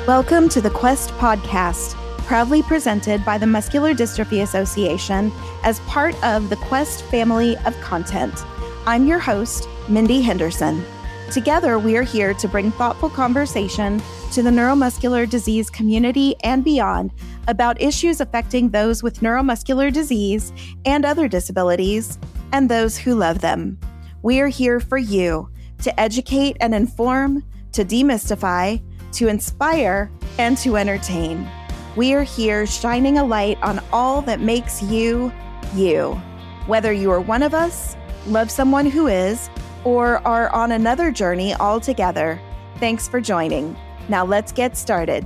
Welcome to the Quest Podcast, proudly presented by the Muscular Dystrophy Association as part of the Quest family of content. I'm your host, Mindy Henderson. Together, we are here to bring thoughtful conversation to the neuromuscular disease community and beyond about issues affecting those with neuromuscular disease and other disabilities, and those who love them. We are here for you to educate and inform, to demystify, to inspire, and to entertain. We are here shining a light on all that makes you, you. Whether you are one of us, love someone who is, or are on another journey altogether, thanks for joining. Now let's get started.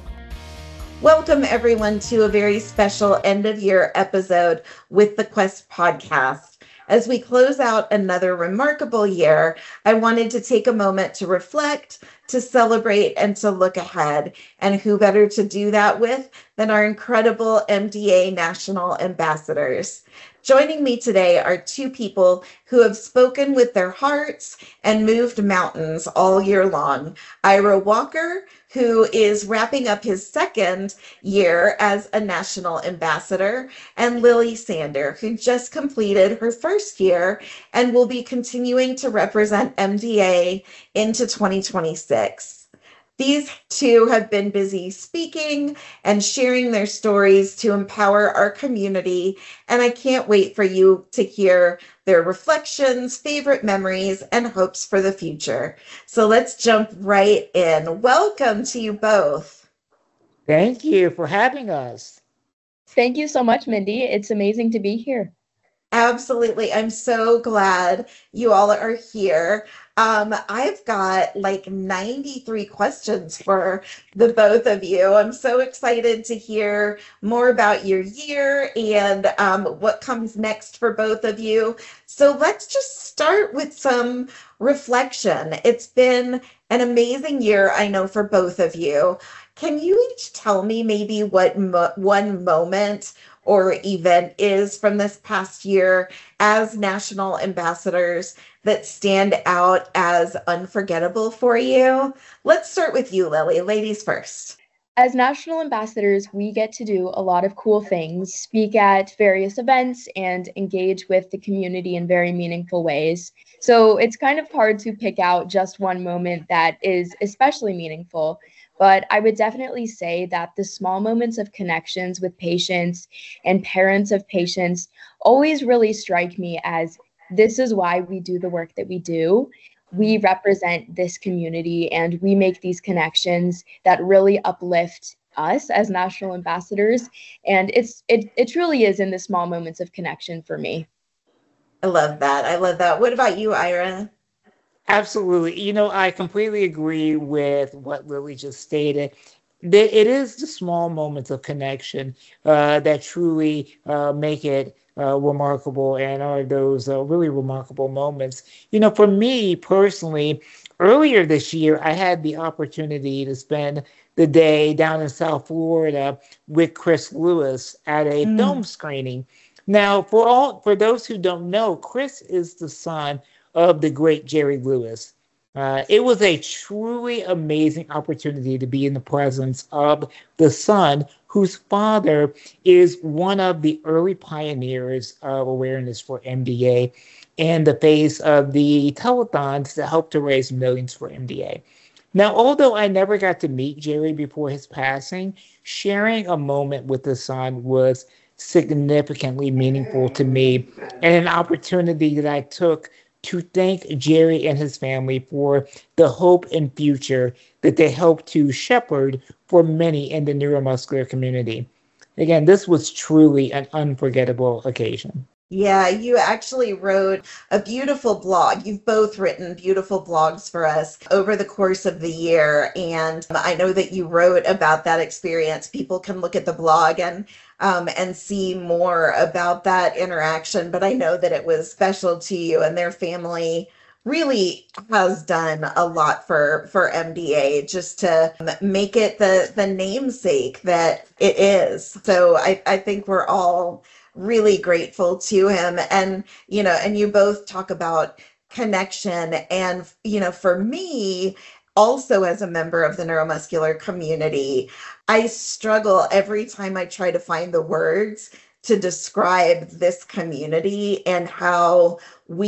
Welcome everyone to a very special end of year episode with the Quest Podcast. As we close out another remarkable year, I wanted to take a moment to reflect, to celebrate, and to look ahead. And who better to do that with than our incredible MDA National Ambassadors. Joining me today are two people who have spoken with their hearts and moved mountains all year long. Ira Walker, who is wrapping up his second year as a national ambassador, and Lily Sander, who just completed her first year and will be continuing to represent MDA into 2026. These two have been busy speaking and sharing their stories to empower our community, and I can't wait for you to hear their reflections, favorite memories, and hopes for the future. So let's jump right in. Welcome to you both. Thank you for having us. Thank you so much, Mindy. It's amazing to be here. Absolutely. I'm so glad you all are here. I've got like 93 questions for the both of you. I'm so excited to hear more about your year and what comes next for both of you. So let's just start with some reflection. It's been an amazing year, I know, for both of you. Can you each tell me maybe what one moment or event is from this past year as national ambassadors that stand out as unforgettable for you? Let's start with you, Lily. Ladies first. As national ambassadors, we get to do a lot of cool things, speak at various events, and engage with the community in very meaningful ways. So it's kind of hard to pick out just one moment that is especially meaningful. But I would definitely say that the small moments of connections with patients and parents of patients always really strike me as this is why we do the work that we do. We represent this community and we make these connections that really uplift us as national ambassadors. And it truly is in the small moments of connection for me. I love that. I love that. What about you, Ira? Absolutely. I completely agree with what Lily just stated. It is the small moments of connection that truly make it remarkable and are those really remarkable moments. For me personally, earlier this year, I had the opportunity to spend the day down in South Florida with Chris Lewis at a film screening. Now, for those who don't know, Chris is the son of the great Jerry Lewis. It was a truly amazing opportunity to be in the presence of the son whose father is one of the early pioneers of awareness for MDA and the face of the telethons that helped to raise millions for MDA. Now, although I never got to meet Jerry before his passing, sharing a moment with the son was significantly meaningful to me and an opportunity that I took to thank Jerry and his family for the hope and future that they helped to shepherd for many in the neuromuscular community. Again, this was truly an unforgettable occasion. Yeah, you actually wrote a beautiful blog. You've both written beautiful blogs for us over the course of the year. And I know that you wrote about that experience. People can look at the blog and see more about that interaction. But I know that it was special to you, and their family really has done a lot for MDA just to make it the namesake that it is. So I think we're all really grateful to him. And you both talk about connection. And for me, also as a member of the neuromuscular community, I struggle every time I try to find the words to describe this community and how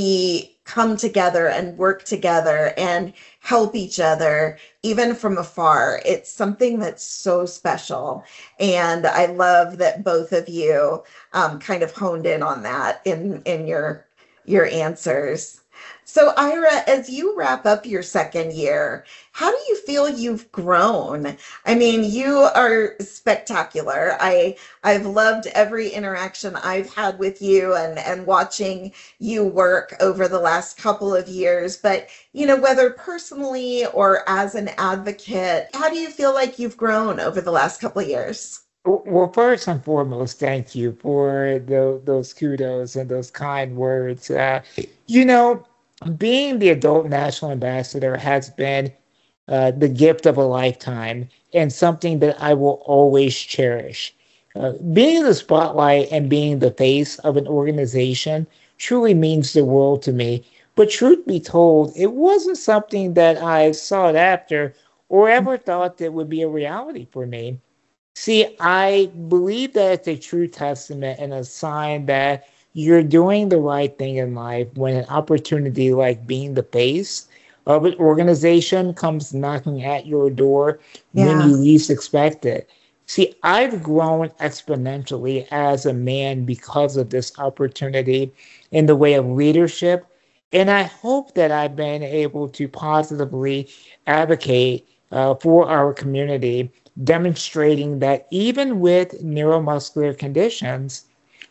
we come together and work together and help each other, even from afar. It's something that's so special. And I love that both of you kind of honed in on that in your answers. So Ira, as you wrap up your second year, how do you feel you've grown? I mean, you are spectacular. I've loved every interaction I've had with you and watching you work over the last couple of years. But, you know, whether personally or as an advocate, how do you feel like you've grown over the last couple of years? Well, first and foremost, thank you for those kudos and those kind words. You know, being the adult national ambassador has been the gift of a lifetime and something that I will always cherish. Being in the spotlight and being the face of an organization truly means the world to me. But truth be told, it wasn't something that I sought after or ever thought that would be a reality for me. See, I believe that it's a true testament and a sign that you're doing the right thing in life when an opportunity like being the face of an organization comes knocking at your door when Yeah. you least expect it. See, I've grown exponentially as a man because of this opportunity in the way of leadership. And I hope that I've been able to positively advocate for our community, demonstrating that even with neuromuscular conditions,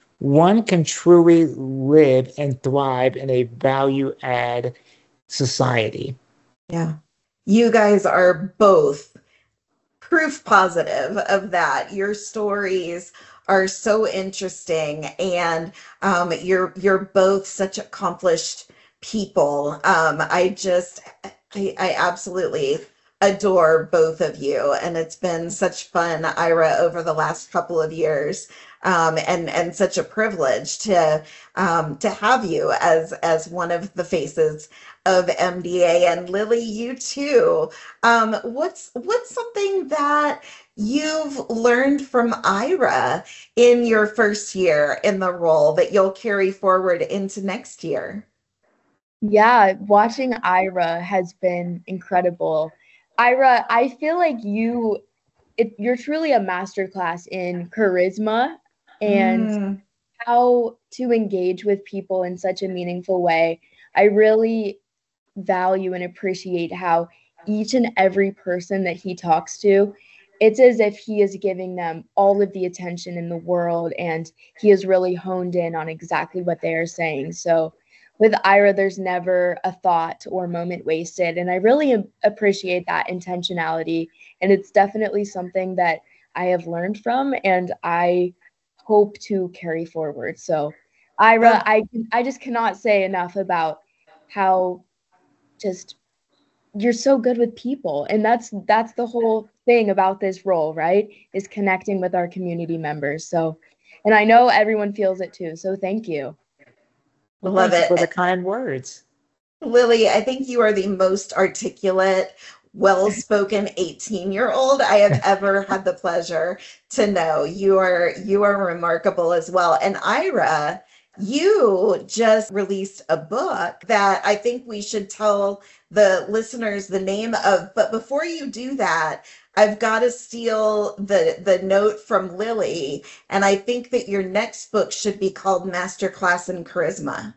one can truly live and thrive in a value add society. Yeah. You guys are both proof positive of that. Your stories are so interesting, and you're both such accomplished people. I absolutely adore both of you, and it's been such fun, Ira, over the last couple of years, and such a privilege to have you as one of the faces of MDA. And Lily, you too. What's something that you've learned from Ira in your first year in the role that you'll carry forward into next year? Yeah, watching Ira has been incredible. Ira, I feel like you're truly a masterclass in charisma and Mm, how to engage with people in such a meaningful way. I really value and appreciate how each and every person that he talks to, it's as if he is giving them all of the attention in the world and he is really honed in on exactly what they are saying. So with Ira, there's never a thought or moment wasted. And I really appreciate that intentionality. And it's definitely something that I have learned from and I hope to carry forward. So Ira, oh, I just cannot say enough about how just you're so good with people, and that's the whole thing about this role, right, is connecting with our community members. So, and I know everyone feels it too, so thank you. Well, love thank you for the it. kind words. Lily, I think you are the most articulate, well-spoken 18-year-old I have ever had the pleasure to know. You are remarkable as well. And Ira, you just released a book that I think we should tell the listeners the name of. But before you do that, I've got to steal the note from Lily, and I think that your next book should be called Masterclass in Charisma.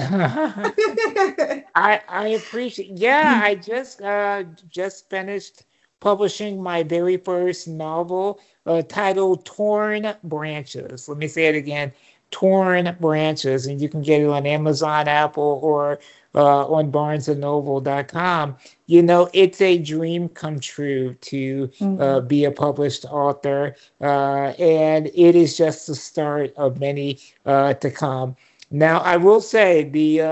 I appreciate. Yeah, I just finished publishing my very first novel, titled Torn Branches. Let me say it again, Torn Branches, and you can get it on Amazon, Apple, or on BarnesandNoble.com. You know, it's a dream come true to Mm. be a published author, and it is just the start of many to come. Now, I will say the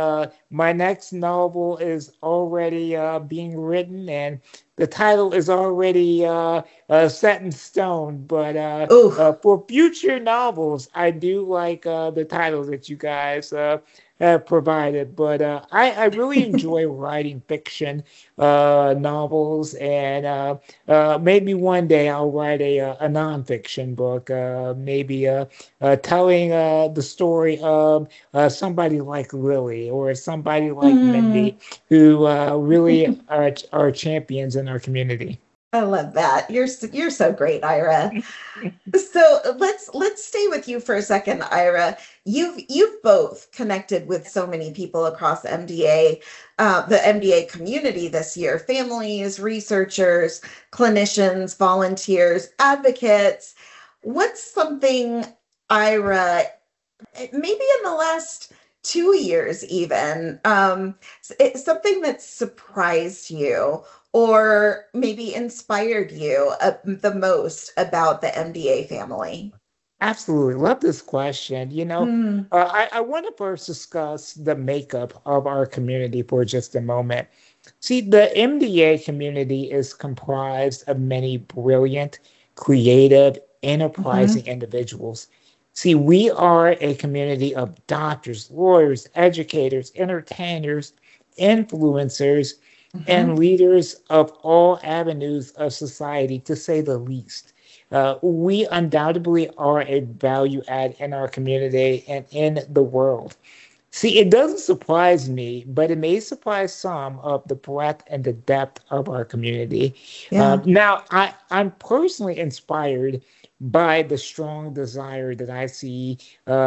my next novel is already being written, and the title is already set in stone. But Oh, for future novels, I do like the titles that you guys have provided. But I really enjoy writing fiction novels, and maybe one day I'll write a nonfiction book, maybe telling the story of somebody like Lily or somebody like mm, Mindy, who really are champions in our community. I love that. You're so great, Ira. So let's stay with you for a second, Ira. You've both connected with so many people across MDA, the MDA community this year: families, researchers, clinicians, volunteers, advocates. What's something, Ira, maybe in the last 2 years even, it's something that surprised you or maybe inspired you the most about the MDA family? Absolutely. Love this question. Mm, I want to first discuss the makeup of our community for just a moment. See, the MDA community is comprised of many brilliant, creative, enterprising mhm, individuals. See, we are a community of doctors, lawyers, educators, entertainers, influencers, and mhm. leaders of all avenues of society, to say the least. We undoubtedly are a value add in our community and in the world. See, it doesn't surprise me, but it may surprise some of the breadth and the depth of our community. Yeah. Now, I'm personally inspired by the strong desire that I see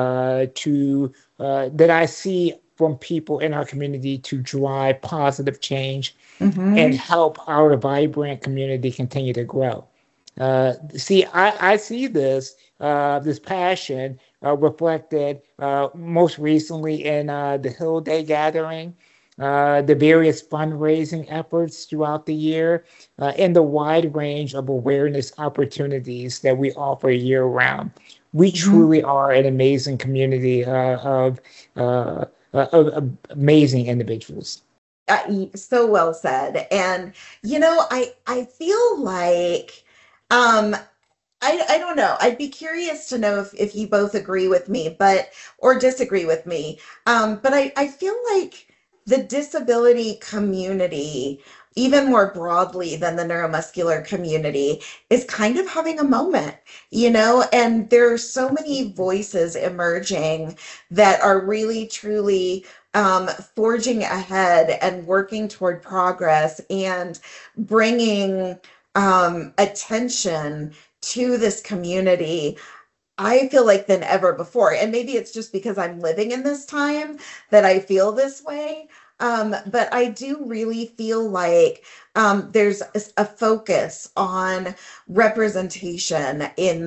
that I see from people in our community to drive positive change and Hmm. help our vibrant community continue to grow. See, I see this passion reflected most recently in the Hill Day gathering, the various fundraising efforts throughout the year, and the wide range of awareness opportunities that we offer year round. We Hmm. truly are an amazing community uh, of amazing individuals. So well said. And I feel like um I don't know. I'd be curious to know if you both agree with me, but or disagree with me. But I feel like the disability community, even more broadly than the neuromuscular community, is kind of having a moment, and there are so many voices emerging that are really truly forging ahead and working toward progress and bringing attention to this community, I feel like, than ever before. And maybe it's just because I'm living in this time that I feel this way. But I do really feel like there's a focus on representation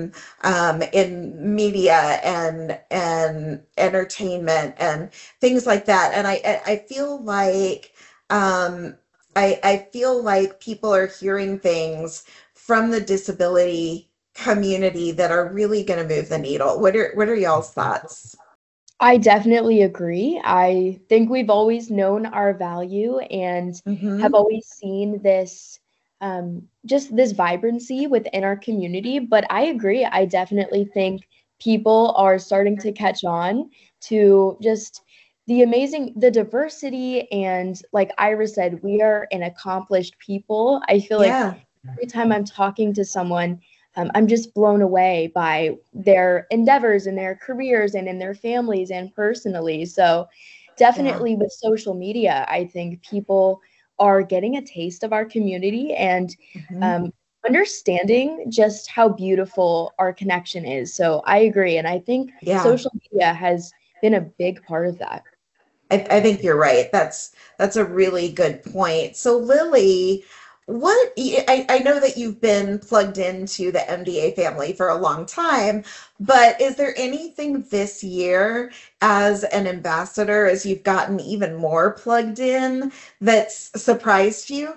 in media and entertainment and things like that. And I feel like I feel like people are hearing things from the disability community that are really going to move the needle. What are y'all's thoughts? I definitely agree. I think we've always known our value and have Mm-hmm. always seen this just this vibrancy within our community. But I agree. I definitely think people are starting to catch on to just the diversity. And like Ira said, we are an accomplished people. I feel like Yeah. every time I'm talking to someone, I'm just blown away by their endeavors and their careers and in their families and personally. So, Yeah. definitely with social media, I think people are getting a taste of our community and Hmm. um, understanding just how beautiful our connection is. So, I agree. And I think Yeah. social media has been a big part of that. I think you're right. That's a really good point. So Lily, I know that you've been plugged into the MDA family for a long time, but is there anything this year as an ambassador, as you've gotten even more plugged in, that's surprised you?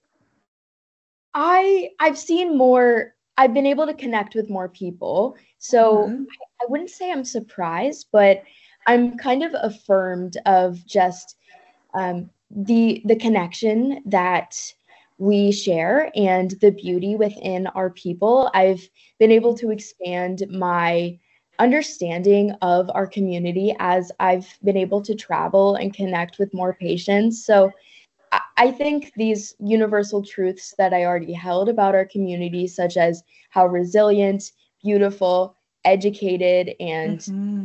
I've seen more. I've been able to connect with more people. So Hmm. I wouldn't say I'm surprised, but I'm kind of affirmed of just the connection that we share and the beauty within our people. I've been able to expand my understanding of our community as I've been able to travel and connect with more patients. So I think these universal truths that I already held about our community, such as how resilient, beautiful, educated, and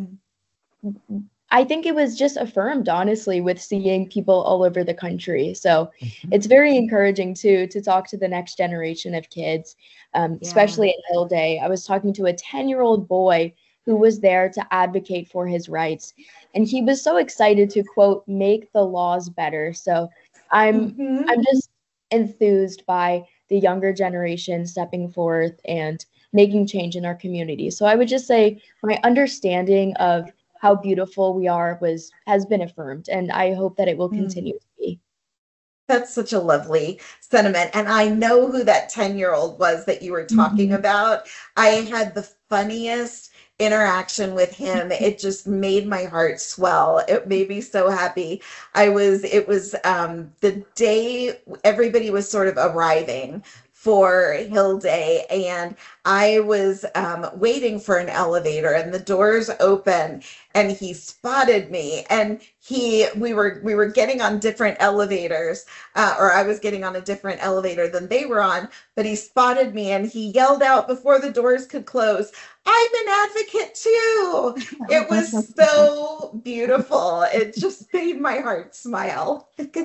I think it was just affirmed, honestly, with seeing people all over the country. So it's very encouraging too to talk to the next generation of kids, especially at Hill Day. I was talking to a 10-year-old boy who was there to advocate for his rights, and he was so excited to, quote, make the laws better. So I'm just enthused by the younger generation stepping forth and making change in our community. So I would just say my understanding of how beautiful we are has been affirmed, and I hope that it will continue to be. That's such a lovely sentiment. And I know who that 10-year-old was that you were talking about. I had the funniest interaction with him. It just made my heart swell. It made me so happy. It was the day everybody was sort of arriving for Hill Day, and I was waiting for an elevator, and the doors open, and he spotted me, and we were getting on different elevators, or I was getting on a different elevator than they were on, but he spotted me, and he yelled out before the doors could close, "I'm an advocate too!" It was so beautiful. It just made my heart smile.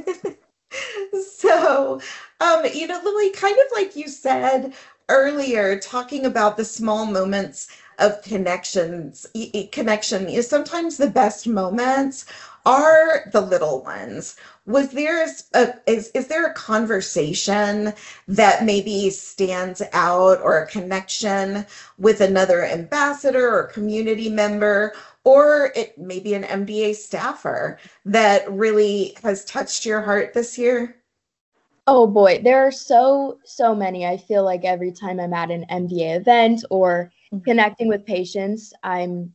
So, Lily, kind of like you said earlier, talking about the small moments of connection, sometimes the best moments are the little ones. Is there a conversation that maybe stands out, or a connection with another ambassador or community member, or it may be an MDA staffer that really has touched your heart this year? Oh boy, there are so many. I feel like every time I'm at an MDA event or connecting with patients, I'm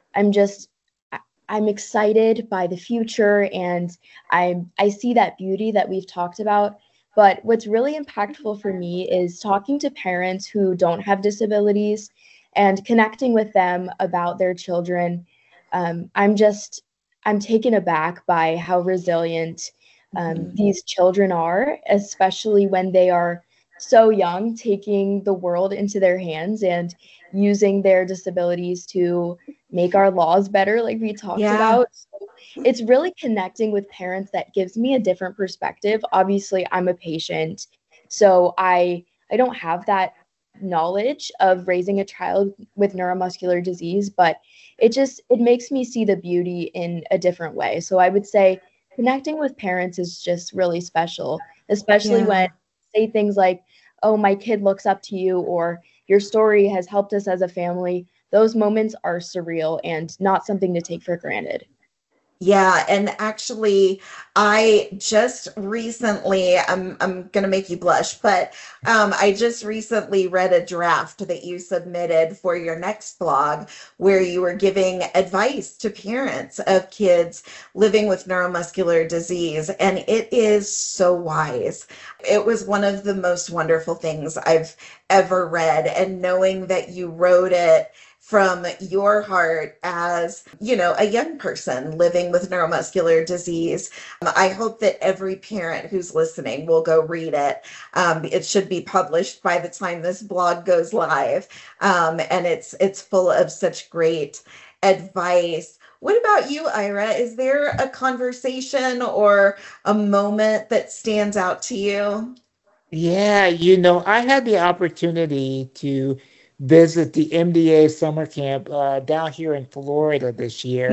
excited by the future, and I see that beauty that we've talked about. But what's really impactful for me is talking to parents who don't have disabilities and connecting with them about their children. I'm taken aback by how resilient these children are, especially when they are so young, taking the world into their hands and using their disabilities to make our laws better, like we talked about. So it's really connecting with parents that gives me a different perspective. Obviously, I'm a patient, so I don't have that knowledge of raising a child with neuromuscular disease, but it makes me see the beauty in a different way. So I would say connecting with parents is just really special, especially when say things like, "Oh, my kid looks up to you," or "Your story has helped us as a family." Those moments are surreal and not something to take for granted. Yeah, and actually, I just recently, I'm gonna make you blush, but I just recently read a draft that you submitted for your next blog, where you were giving advice to parents of kids living with neuromuscular disease, and it is so wise. It was one of the most wonderful things I've ever read, and knowing that you wrote it from your heart as, a young person living with neuromuscular disease. I hope that every parent who's listening will go read it. It should be published by the time this blog goes live. And it's full of such great advice. What about you, Ira? Is there a conversation or a moment that stands out to you? Yeah, I had the opportunity to visit the MDA summer camp down here in Florida this year.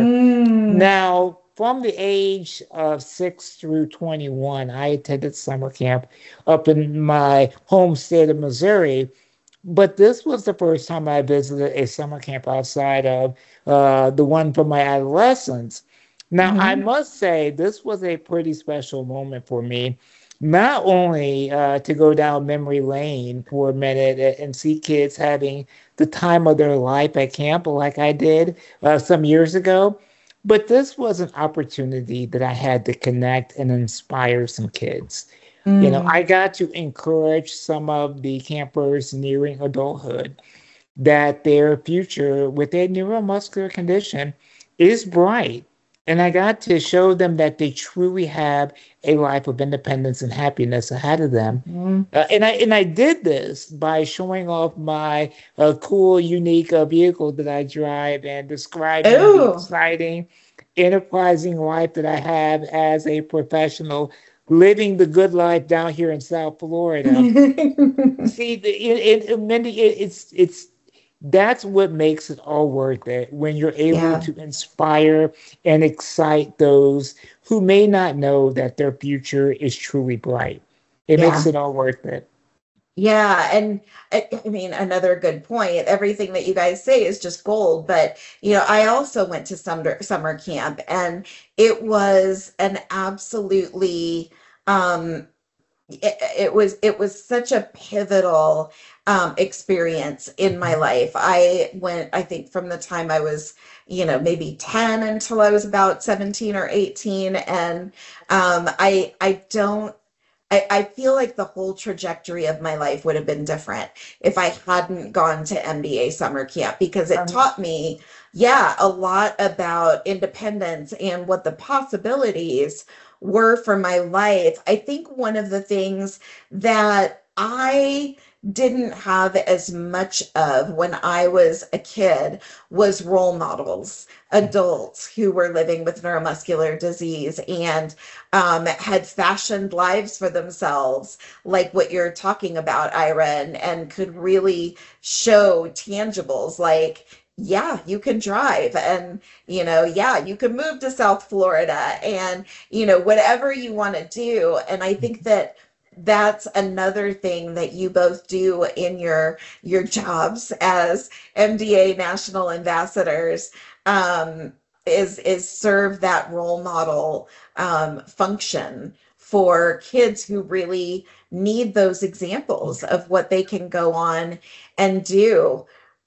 Now, from the age of 6 through 21, I attended summer camp up in my home state of Missouri. But this was the first time I visited a summer camp outside of the one for my adolescents. Now, I must say, this was a pretty special moment for me. Not only to go down memory lane for a minute and see kids having the time of their life at camp like I did some years ago, But this was an opportunity that I had to connect and inspire some kids. I got to encourage some of the campers nearing adulthood that their future with their neuromuscular condition is bright. And I got to show them that they truly have a life of independence and happiness ahead of them. And I did this by showing off my cool, unique vehicle that I drive and describing the Oh. exciting, enterprising life that I have as a professional, living the good life down here in South Florida. See, Mindy, it's that's what makes it all worth it when you're able Yeah. to inspire and excite those who may not know that their future is truly bright. It makes Yeah. it all worth it. Yeah, and I mean, another good point. Everything that you guys say is just gold, but I also went to summer camp, and it was an absolutely it was such a pivotal experience in my life. I went, I think, from the time I was, maybe 10 until I was about 17 or 18, and I don't. I feel like the whole trajectory of my life would have been different if I hadn't gone to MBA summer camp, because it taught me, yeah, a lot about independence and what the possibilities were for my life. I think one of the things that I didn't have as much of when I was a kid was role models, adults who were living with neuromuscular disease and had fashioned lives for themselves, like what you're talking about, Ira, and could really show tangibles like, yeah, you can drive, and, yeah, you can move to South Florida, and, whatever you want to do. And I think that that's another thing that you both do in your jobs as MDA national ambassadors, is serve that role model function for kids who really need those examples of what they can go on and do.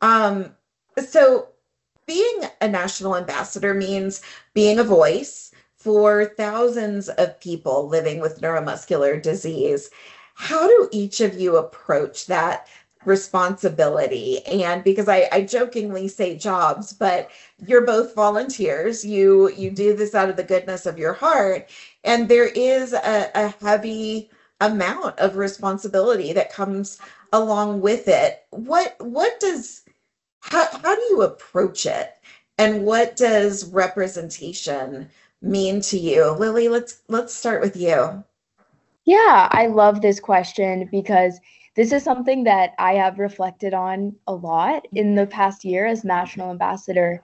So being a national ambassador means being a voice for thousands of people living with neuromuscular disease. How do each of you approach that responsibility? And because I jokingly say jobs, but you're both volunteers. You do this out of the goodness of your heart, and there is a heavy amount of responsibility that comes along with it. What does how do you approach it? And what does representation mean to you? Lily, let's start with you. Yeah, I love this question because this is something that I have reflected on a lot in the past year as national ambassador.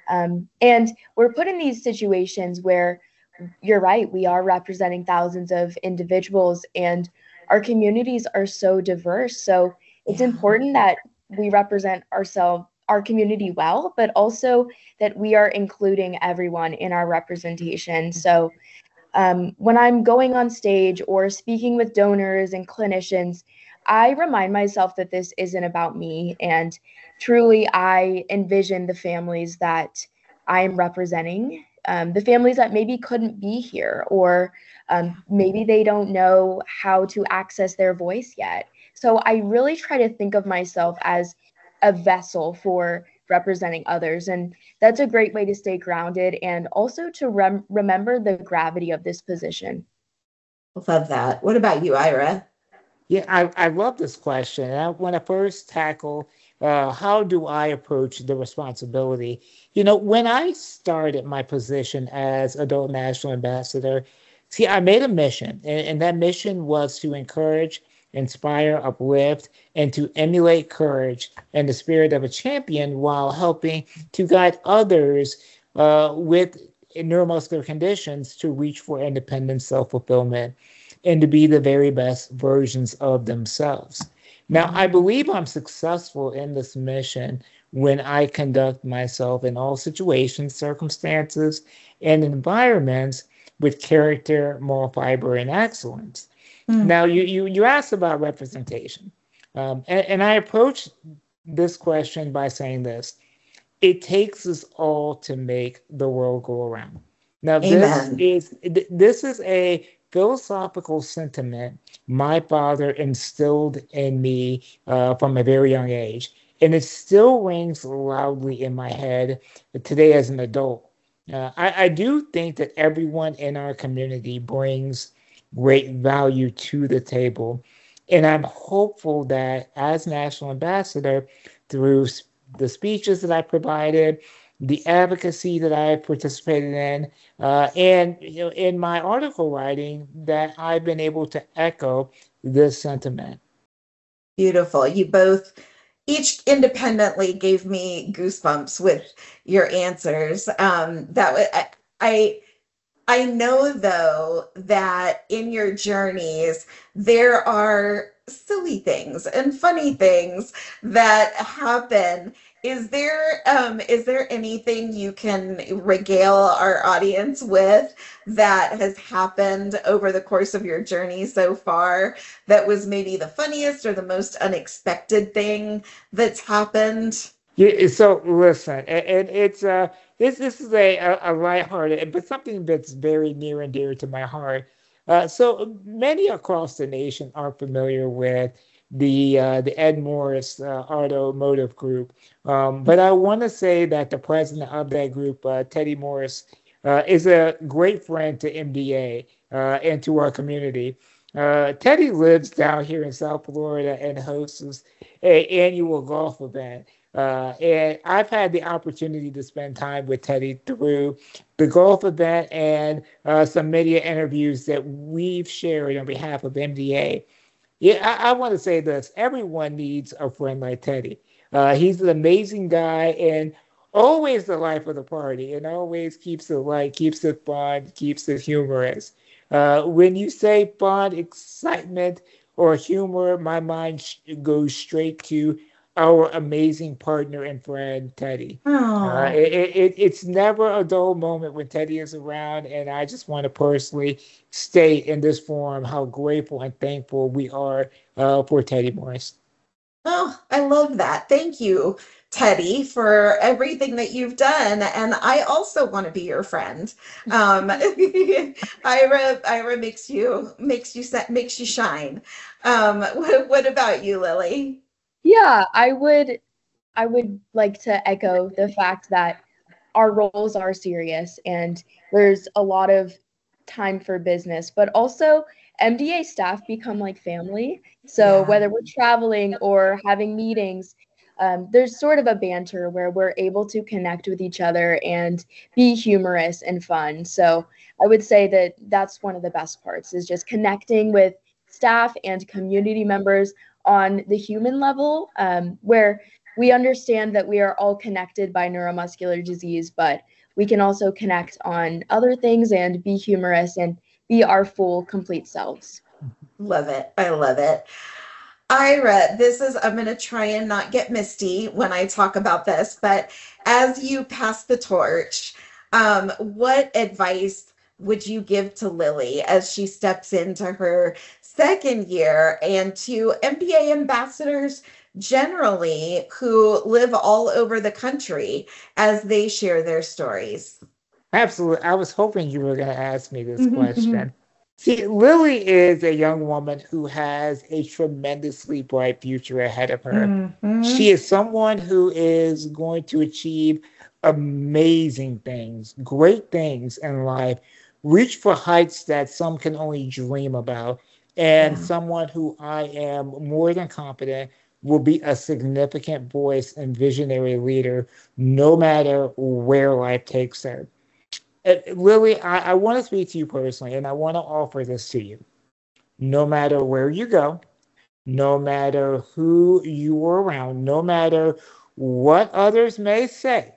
And we're put in these situations where you're right, we are representing thousands of individuals, and our communities are so diverse. So it's Yeah. important that we represent our community well, but also that we are including everyone in our representation. So when I'm going on stage or speaking with donors and clinicians, I remind myself that this isn't about me. And truly, I envision the families that I am representing, the families that maybe couldn't be here, or maybe they don't know how to access their voice yet. So I really try to think of myself as a vessel for representing others. And that's a great way to stay grounded and also to remember the gravity of this position. Love that. What about you, Ira? Yeah, I love this question. When I first tackle how do I approach the responsibility? When I started my position as adult national ambassador, see, I made a mission, and that mission was to encourage, inspire, uplift, and to emulate courage and the spirit of a champion while helping to guide others with neuromuscular conditions to reach for independent self-fulfillment and to be the very best versions of themselves. Now, I believe I'm successful in this mission when I conduct myself in all situations, circumstances, and environments with character, moral fiber, and excellence. Mm. Now, you asked about representation, and I approach this question by saying this. It takes us all to make the world go around. Now, Amen. this is a philosophical sentiment my father instilled in me from a very young age, and it still rings loudly in my head today as an adult. I do think that everyone in our community brings great value to the table, and I'm hopeful that as national ambassador, through the speeches that I provided, the advocacy that I participated in, and in my article writing, that I've been able to echo this sentiment. Beautiful. You both each independently gave me goosebumps with your answers. I I know though that in your journeys there are silly things and funny things that happen. Is there anything you can regale our audience with that has happened over the course of your journey so far that was maybe the funniest or the most unexpected thing that's happened? Yeah, so listen, and it's this is a lighthearted, but something that's very near and dear to my heart. So many across the nation are familiar with the Ed Morris Automotive Group, but I want to say that the president of that group, Teddy Morris, is a great friend to MDA and to our community. Teddy lives down here in South Florida and hosts an annual golf event. And I've had the opportunity to spend time with Teddy through the golf event and some media interviews that we've shared on behalf of MDA. Yeah, I want to say this. Everyone needs a friend like Teddy. He's an amazing guy and always the life of the party and always keeps it light, keeps it fun, keeps it humorous. When you say fun, excitement, or humor, my mind goes straight to our amazing partner and friend, Teddy. Oh. It's never a dull moment when Teddy is around, and I just want to personally state in this forum how grateful and thankful we are for Teddy Morris. Oh, I love that. Thank you, Teddy, for everything that you've done. And I also want to be your friend. Ira makes you shine. What about you, Lily? Yeah, I would like to echo the fact that our roles are serious and there's a lot of time for business, but also MDA staff become like family. So Yeah. whether we're traveling or having meetings, there's sort of a banter where we're able to connect with each other and be humorous and fun. So I would say that that's one of the best parts is just connecting with staff and community members on the human level, where we understand that we are all connected by neuromuscular disease, but we can also connect on other things and be humorous and be our full, complete selves. Love it. I love it. Ira, I'm going to try and not get misty when I talk about this, but as you pass the torch, what advice would you give to Lily as she steps into her second year and to MBA ambassadors generally who live all over the country as they share their stories? Absolutely. I was hoping you were going to ask me this question. See, Lily is a young woman who has a tremendously bright future ahead of her. Mhm. She is someone who is going to achieve amazing things, great things in life, reach for heights that some can only dream about, and Yeah. someone who I am more than confident will be a significant voice and visionary leader no matter where life takes her. Lily, I want to speak to you personally, and I want to offer this to you. No matter where you go, no matter who you are around, no matter what others may say,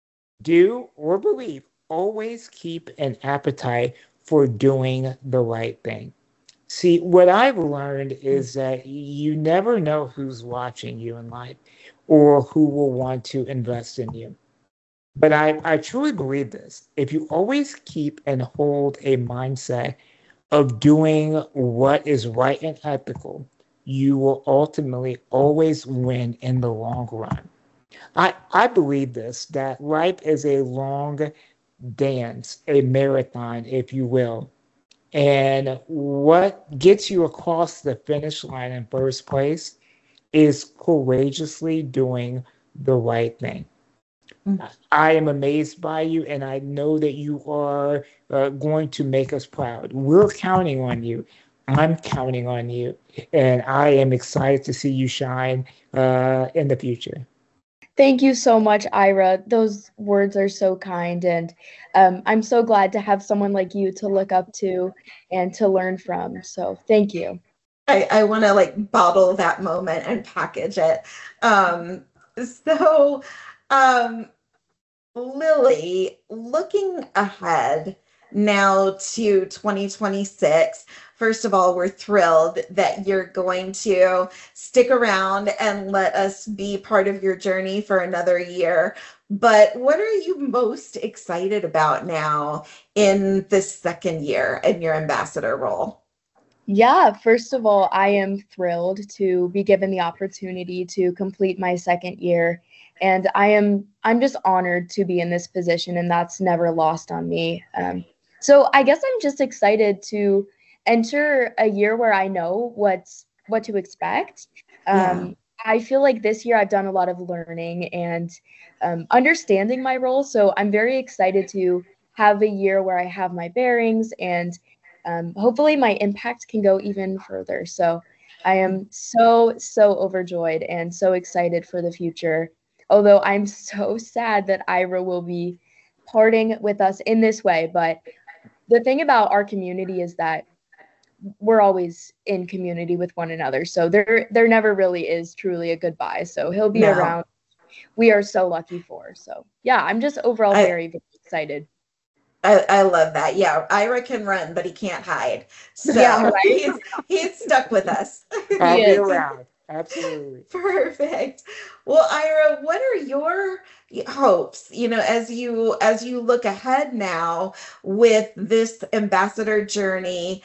do or believe, always keep an appetite for doing the right thing. See, what I've learned is that you never know who's watching you in life or who will want to invest in you. But I truly believe this. If you always keep and hold a mindset of doing what is right and ethical, you will ultimately always win in the long run. I believe this, that life is a long dance, a marathon, if you will. And what gets you across the finish line in first place is courageously doing the right thing. I am amazed by you, and I know that you are going to make us proud. We're counting on you. I'm counting on you, and I am excited to see you shine in the future. Thank you so much, Ira. Those words are so kind, and I'm so glad to have someone like you to look up to and to learn from. So thank you. I want to like bottle that moment and package it. So, um, Lily, looking ahead now to 2026, first of all, we're thrilled that you're going to stick around and let us be part of your journey for another year. But what are you most excited about now in this second year in your ambassador role? Yeah, first of all, I am thrilled to be given the opportunity to complete my second year. And I'm just honored to be in this position, and that's never lost on me. So I guess I'm just excited to enter a year where I know what to expect. Yeah. I feel like this year I've done a lot of learning and understanding my role. So I'm very excited to have a year where I have my bearings and hopefully my impact can go even further. So I am so overjoyed and so excited for the future. Although I'm so sad that Ira will be parting with us in this way. But the thing about our community is that we're always in community with one another. So there never really is truly a goodbye. So he'll be No. around. We are so lucky for. So yeah, I'm just overall I, very, very excited. I love that. Yeah, Ira can run, but he can't hide. So Yeah, right. he's stuck with us. I'll He be is. around. Absolutely. Perfect. Well, Ira, what are your hopes, as you look ahead now with this ambassador journey,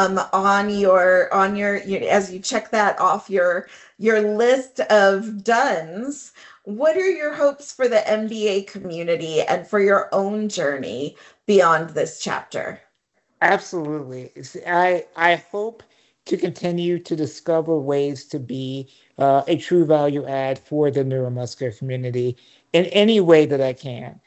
as you check that off your list of dones, what are your hopes for the MBA community and for your own journey beyond this chapter? Absolutely. I hope to continue to discover ways to be a true value add for the neuromuscular community in any way that I can.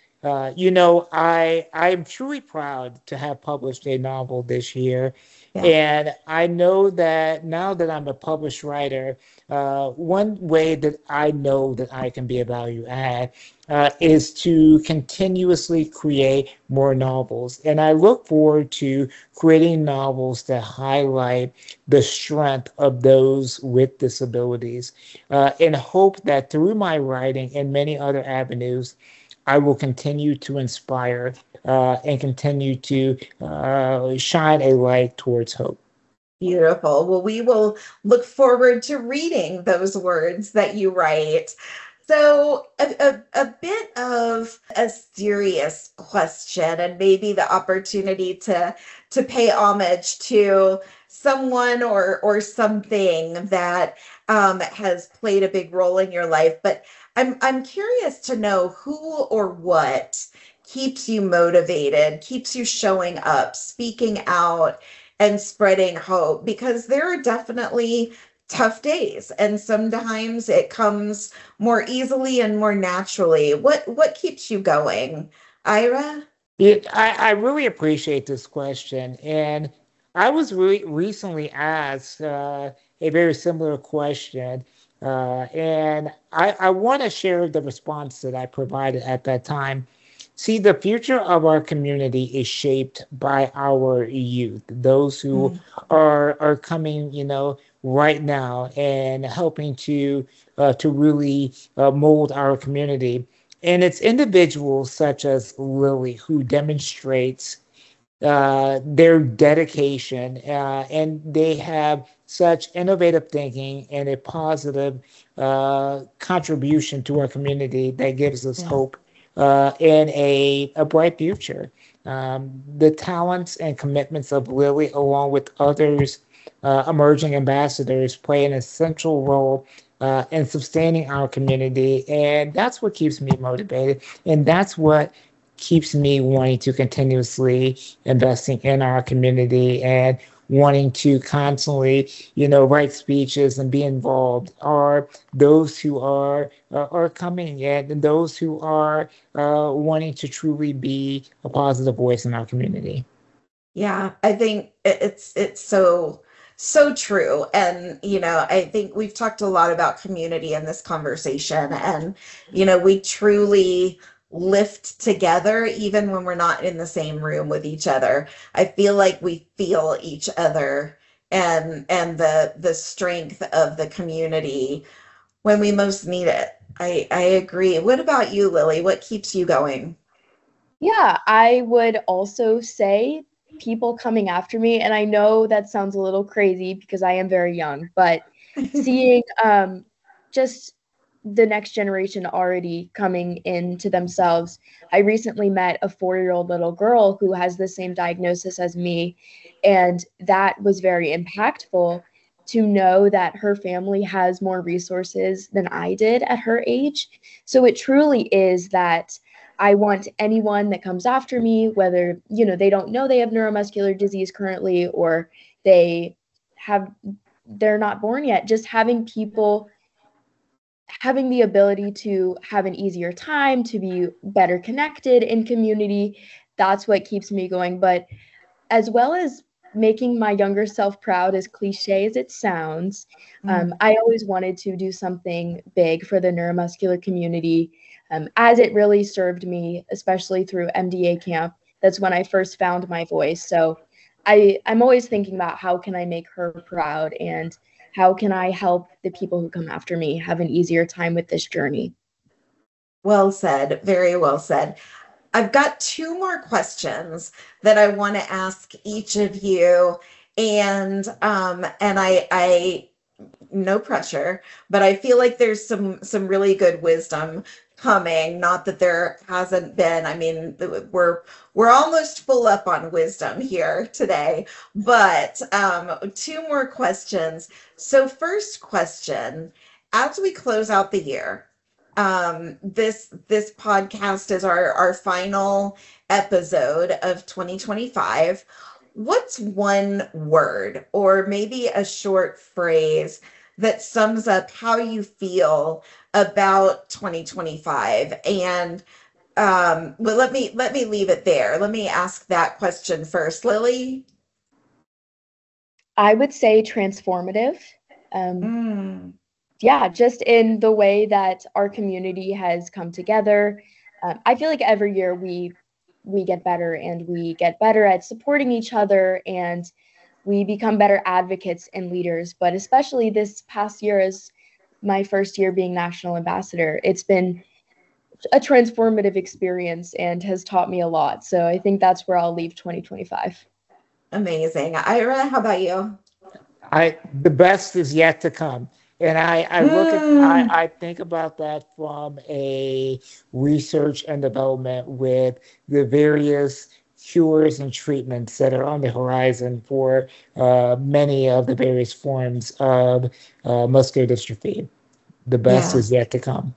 I'm truly proud to have published a novel this year. Yeah. And I know that now that I'm a published writer, one way that I know that I can be a value add is to continuously create more novels. And I look forward to creating novels that highlight the strength of those with disabilities, and hope that through my writing and many other avenues, I will continue to inspire and continue to shine a light towards hope. Beautiful. Well, we will look forward to reading those words that you write. So, a bit of a serious question, and maybe the opportunity to pay homage to someone or something that has played a big role in your life. But I'm curious to know who or what keeps you motivated, keeps you showing up, speaking out, and spreading hope, because there are definitely tough days and sometimes it comes more easily and more naturally. What keeps you going, Ira? I really appreciate this question. And I was really recently asked a very similar question. And I want to share the response that I provided at that time. See, the future of our community is shaped by our youth, those who are coming, right now and helping to really mold our community. And it's individuals such as Lily who demonstrates their dedication, and they have such innovative thinking and a positive contribution to our community that gives us hope and a bright future. The talents and commitments of Lily, along with others emerging ambassadors, play an essential role and sustaining our community. And that's what keeps me motivated. And that's what keeps me wanting to continuously investing in our community and wanting to constantly, write speeches and be involved, are those who are coming in and those who are wanting to truly be a positive voice in our community. Yeah, I think it's so true. And I think we've talked a lot about community in this conversation, and we truly lift together even when we're not in the same room with each other. I feel like we feel each other and the strength of the community when we most need it. I agree. What about you, Lily? What keeps you going? Yeah, I would also say people coming after me, and I know that sounds a little crazy because I am very young, but seeing just the next generation already coming into themselves. I recently met a 4-year-old little girl who has the same diagnosis as me, and that was very impactful to know that her family has more resources than I did at her age. So it truly is that I want anyone that comes after me, whether, they don't know they have neuromuscular disease currently, or they're not born yet, just having people having the ability to have an easier time, to be better connected in community. That's what keeps me going. But as well as making my younger self proud, as cliche as it sounds, I always wanted to do something big for the neuromuscular community, as it really served me, especially through MDA camp. That's when I first found my voice. So I'm always thinking about how can I make her proud, and how can I help the people who come after me have an easier time with this journey. Well said. Very well said. I've got 2 more questions that I want to ask each of you, and I no pressure, but I feel like there's some really good wisdom coming. Not that there hasn't been. I mean, we're almost full up on wisdom here today, but 2 more questions. So first question, as we close out the year, this podcast is our final episode of 2025. What's one word or maybe a short phrase that sums up how you feel about 2025? And well, let me leave it there. Let me ask that question first. Lily? I would say transformative. Yeah, just in the way that our community has come together. I feel like every year we get better, and we get better at supporting each other, and we become better advocates and leaders. But especially this past year, as my first year being national ambassador, it's been a transformative experience and has taught me a lot. So I think that's where I'll leave 2025. Amazing. Ira, how about you? The best is yet to come. And I think about that from a research and development with the various cures and treatments that are on the horizon for many of the various forms of muscular dystrophy. The best is yet to come.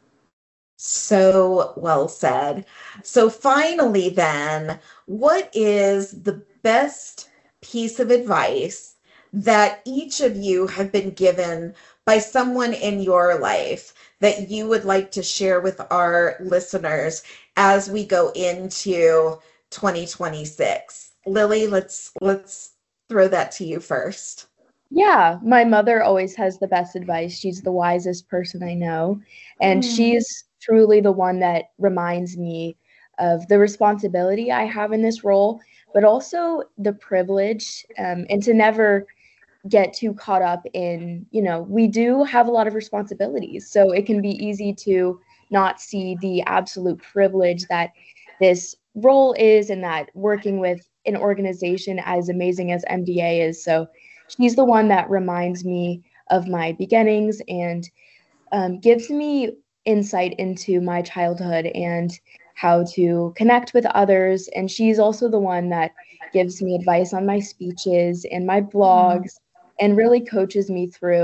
So well said. So finally, then, what is the best piece of advice that each of you have been given by someone in your life that you would like to share with our listeners as we go into 2026? Lily, let's throw that to you first. Yeah, my mother always has the best advice. She's the wisest person I know, and she's truly the one that reminds me of the responsibility I have in this role, but also the privilege, and to never get too caught up in, we do have a lot of responsibilities. So it can be easy to not see the absolute privilege that this role is, and that working with an organization as amazing as MDA is. So she's the one that reminds me of my beginnings, and gives me insight into my childhood and how to connect with others. And she's also the one that gives me advice on my speeches and my blogs, and really coaches me through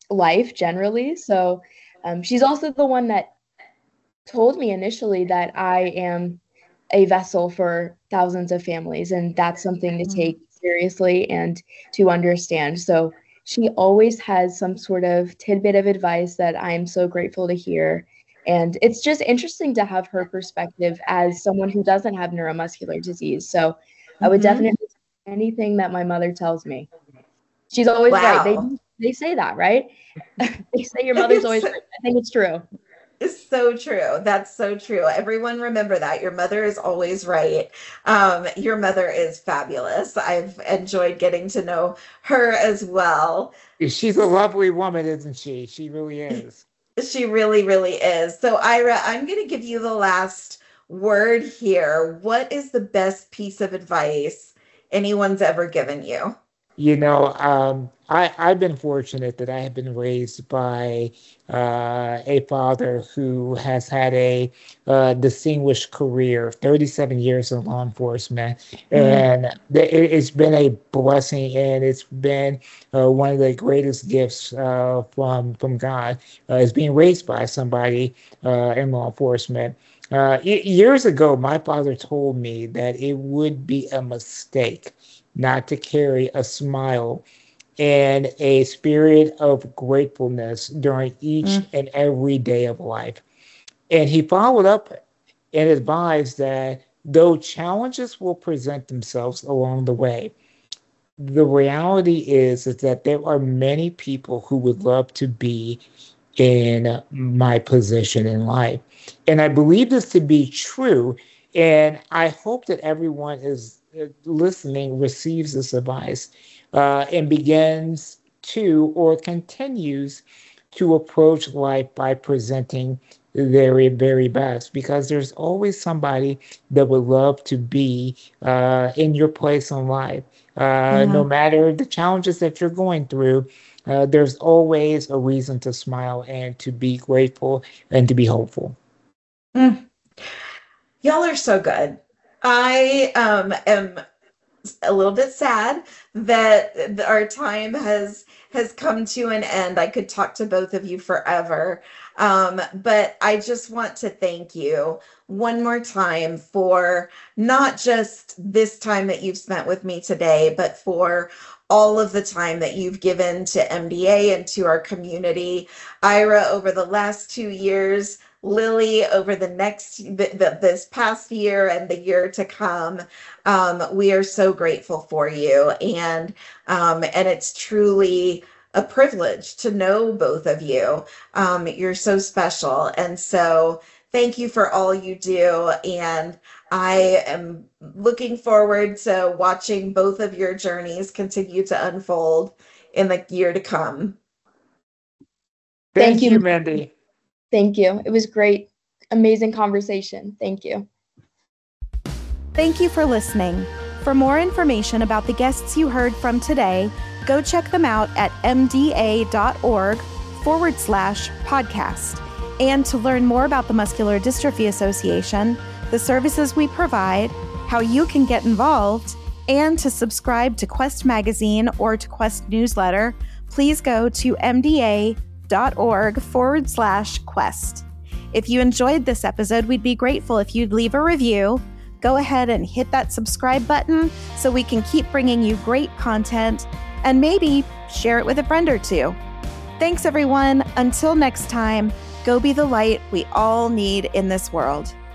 life generally. So she's also the one that told me initially that I am a vessel for thousands of families, and that's something to take seriously and to understand. So she always has some sort of tidbit of advice that I'm so grateful to hear. And it's just interesting to have her perspective as someone who doesn't have neuromuscular disease. So I would definitely do anything that my mother tells me. She's always right. They say that, right? They say your mother's always right. I think it's true. It's so true. That's so true. Everyone remember that. Your mother is always right. Your mother is fabulous. I've enjoyed getting to know her as well. She's a lovely woman, isn't she? She really is. She really, really is. So, Ira, I'm going to give you the last word here. What is the best piece of advice anyone's ever given you? I've been fortunate that I have been raised by a father who has had a distinguished career, 37 years in law enforcement. And it's been a blessing, and it's been one of the greatest gifts from God, is being raised by somebody in law enforcement. Years ago, my father told me that it would be a mistake not to carry a smile and a spirit of gratefulness during each and every day of life. And he followed up and advised that though challenges will present themselves along the way, the reality is that there are many people who would love to be in my position in life. And I believe this to be true. And I hope that everyone is listening receives this advice and begins to or continues to approach life by presenting their very, very best, because there's always somebody that would love to be in your place in life. No matter the challenges that you're going through, there's always a reason to smile and to be grateful and to be hopeful. Y'all are so good. I am a little bit sad that our time has come to an end. I could talk to both of you forever. But I just want to thank you one more time for not just this time that you've spent with me today, but for all of the time that you've given to MDA and to our community. Ira, over the last 2 years, Lily, over this past year and the year to come, we are so grateful for you, and it's truly a privilege to know both of you. You're so special, and so thank you for all you do, and I am looking forward to watching both of your journeys continue to unfold in the year to come. Thank you, Mindy. Thank you. It was great. Amazing conversation. Thank you. Thank you for listening. For more information about the guests you heard from today, go check them out at mda.org/podcast. And to learn more about the Muscular Dystrophy Association, the services we provide, how you can get involved, and to subscribe to Quest Magazine or to Quest Newsletter, please go to mda.org/quest. If you enjoyed this episode, we'd be grateful if you'd leave a review. Go ahead and hit that subscribe button so we can keep bringing you great content, and maybe share it with a friend or two. Thanks, everyone. Until next time, go be the light we all need in this world.